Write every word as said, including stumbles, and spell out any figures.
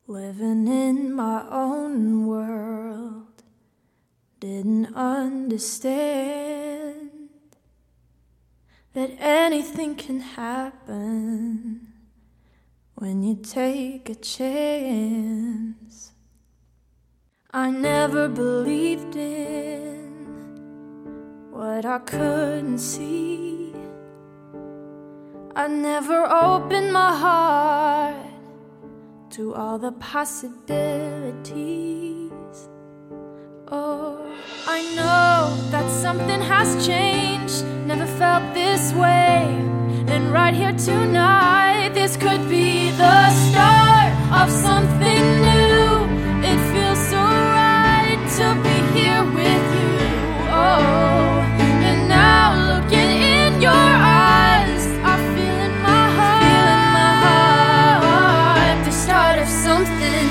Living in my own world, didn't understand that anything can happen when you take a chance. I never believed in what I couldn't see. I never opened my heart to all the possibilities. Oh, I know that something has changed. Never felt this way. And right here tonight, this could be the start of something new. It feels so right to be here with you. Oh, and now looking in your eyes, I feel in my heart, feel in my heart the start of something